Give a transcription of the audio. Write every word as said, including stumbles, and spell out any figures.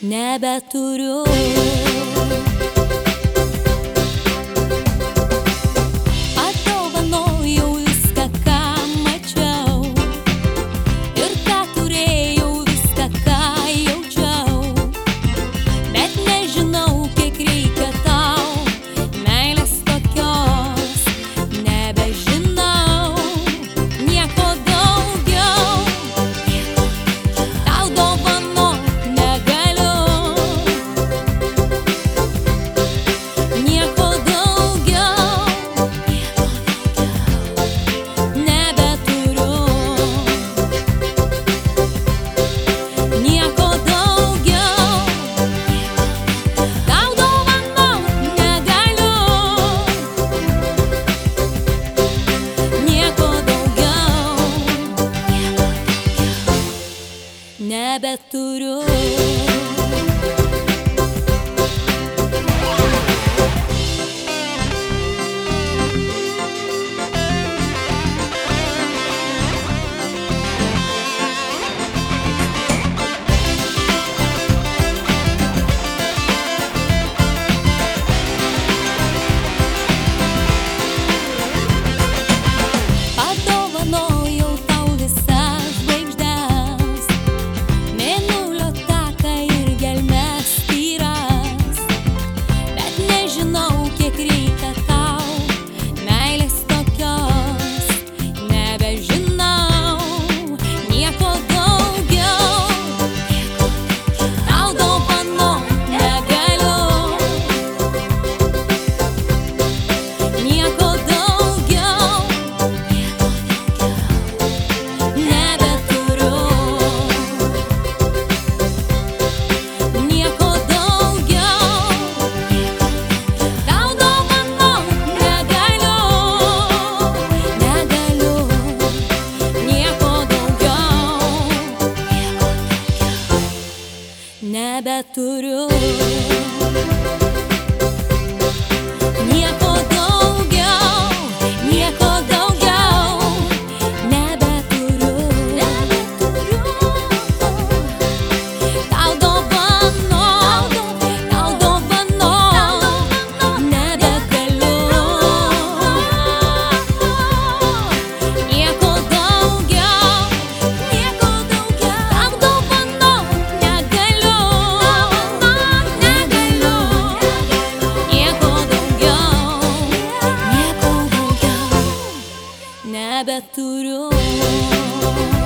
nebeturiu. Padovanojau viską, ką mačiau, ir ką turėjau, viską, ką jaučiau, bet nežinau, kiek reikia tau meilės tokios, nebežinau nieko daugiau, tau dovanot negaliu, nieko daugiau nebeturiu, nieko daugiau tau dovanot negaliu, nieko daugiau nebeturiu. Padovanojau tau visas žvaigždes, mėnulio taką ir gelmes tyras, bet nežinau, kiek reikia tau meilės tokios, nebežinau nieko daugiau, tau dovanot negaliu, nieko daugiau nebeturiu, nieko daugiau tau dovanot negaliu, negaliu, nieko daugiau nebeturiu, nieko daugiau, nieko daugiau nebeturiu, nebeturiu, tau dovanot, tau dovanot nebegaliu, nieko daugiau, nieko daugiau tau dovanot negaliu, negaliu, nieko daugiau, nieko daugiau nebeturiu.